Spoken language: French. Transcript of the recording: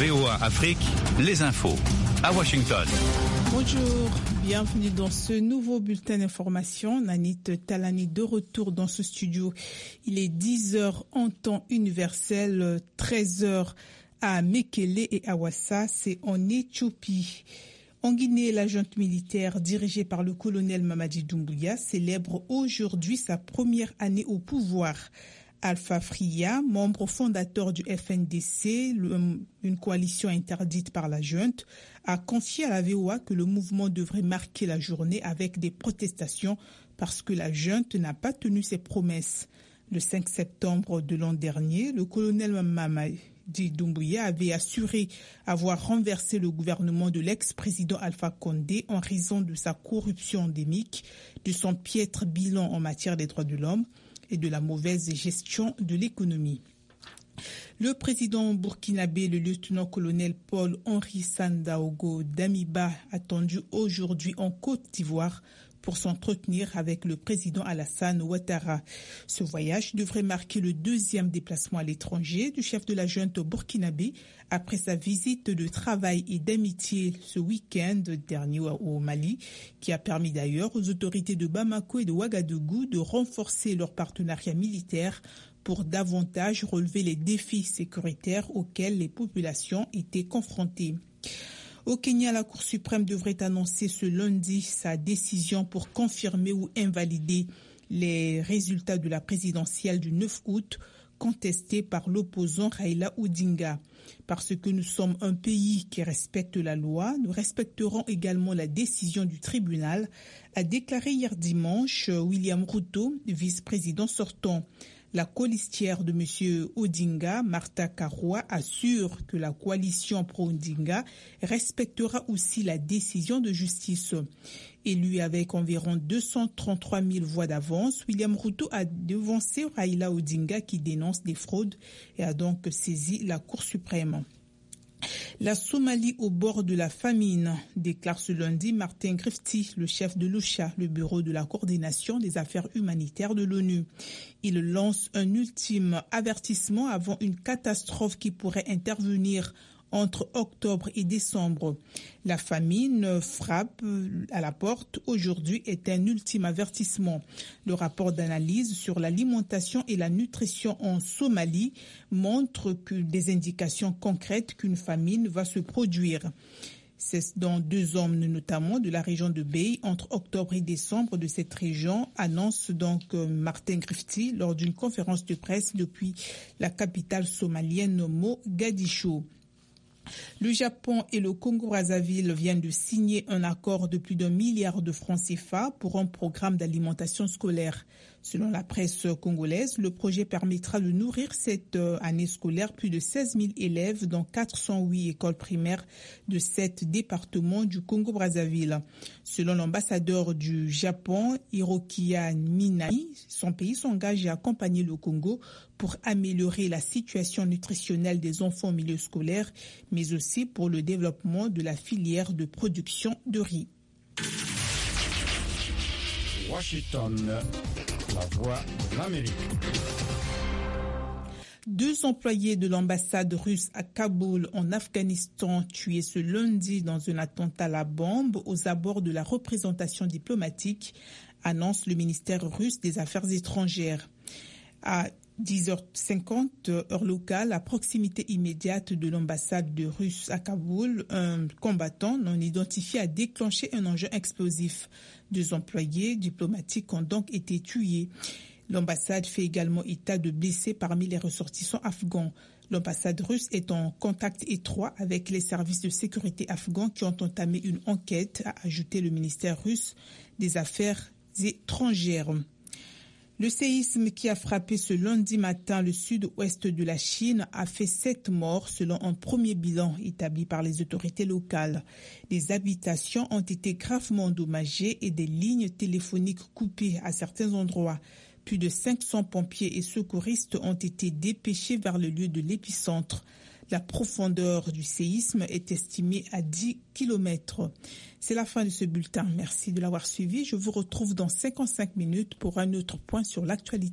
VOA Afrique, les infos. À Washington. Bonjour, bienvenue dans ce nouveau bulletin d'information. Nanit Talani de retour dans ce studio. Il est 10h en temps universel, 13h à Mekele et Awassa, c'est en Éthiopie. En Guinée, la junte militaire dirigée par le colonel Mamadi Doumbouya célèbre aujourd'hui sa première année au pouvoir. Alpha Fria, membre fondateur du FNDC, une coalition interdite par la junte, a confié à la VOA que le mouvement devrait marquer la journée avec des protestations parce que la junte n'a pas tenu ses promesses. Le 5 septembre de l'an dernier, le colonel Mamadi Doumbouya avait assuré avoir renversé le gouvernement de l'ex-président Alpha Condé en raison de sa corruption endémique, de son piètre bilan en matière des droits de l'homme et de la mauvaise gestion de l'économie. Le président burkinabé, le lieutenant-colonel Paul-Henri Sandaogo Damiba, attendu aujourd'hui en Côte d'Ivoire pour s'entretenir avec le président Alassane Ouattara. Ce voyage devrait marquer le deuxième déplacement à l'étranger du chef de la junte burkinabé après sa visite de travail et d'amitié ce week-end dernier au Mali, qui a permis d'ailleurs aux autorités de Bamako et de Ouagadougou de renforcer leur partenariat militaire pour davantage relever les défis sécuritaires auxquels les populations étaient confrontées. Au Kenya, la Cour suprême devrait annoncer ce lundi sa décision pour confirmer ou invalider les résultats de la présidentielle du 9 août contestés par l'opposant Raila Odinga. Parce que nous sommes un pays qui respecte la loi, nous respecterons également la décision du tribunal, a déclaré hier dimanche William Ruto, vice-président sortant. La colistière de M. Odinga, Martha Karua, assure que la coalition pro-Odinga respectera aussi la décision de justice. Élu avec environ 233 000 voix d'avance, William Ruto a devancé Raila Odinga qui dénonce des fraudes et a donc saisi la Cour suprême. La Somalie au bord de la famine, déclare ce lundi Martin Griffiths, le chef de l'OCHA, le bureau de la coordination des affaires humanitaires de l'ONU. Il lance un ultime avertissement avant une catastrophe qui pourrait intervenir entre octobre et décembre. La famine frappe à la porte aujourd'hui est un ultime avertissement. Le rapport d'analyse sur l'alimentation et la nutrition en Somalie montre que des indications concrètes qu'une famine va se produire. C'est dans 2 zones, notamment de la région de Bay, entre octobre et décembre de cette région, annonce donc Martin Griffiths lors d'une conférence de presse depuis la capitale somalienne Mogadiscio. Le Japon et le Congo-Brazzaville viennent de signer un accord de plus d'1 milliard de francs CFA pour un programme d'alimentation scolaire. Selon la presse congolaise, le projet permettra de nourrir cette année scolaire plus de 16 000 élèves dans 408 écoles primaires de 7 départements du Congo-Brazzaville. Selon l'ambassadeur du Japon, Hirokiya Minami, son pays s'engage à accompagner le Congo pour améliorer la situation nutritionnelle des enfants au milieu scolaire, mais aussi pour le développement de la filière de production de riz. Washington, la voix de l'Amérique. 2 employés de l'ambassade russe à Kaboul, en Afghanistan, tués ce lundi dans un attentat à la bombe aux abords de la représentation diplomatique, annonce le ministère russe des Affaires étrangères. À 10h50, heure locale, à proximité immédiate de l'ambassade de Russe à Kaboul, un combattant non identifié a déclenché un engin explosif. 2 employés diplomatiques ont donc été tués. L'ambassade fait également état de blessés parmi les ressortissants afghans. L'ambassade russe est en contact étroit avec les services de sécurité afghans qui ont entamé une enquête, a ajouté le ministère russe des Affaires étrangères. Le séisme qui a frappé ce lundi matin le sud-ouest de la Chine a fait 7 morts selon un premier bilan établi par les autorités locales. Des habitations ont été gravement endommagées et des lignes téléphoniques coupées à certains endroits. Plus de 500 pompiers et secouristes ont été dépêchés vers le lieu de l'épicentre. La profondeur du séisme est estimée à 10 km. C'est la fin de ce bulletin. Merci de l'avoir suivi. Je vous retrouve dans 55 minutes pour un autre point sur l'actualité.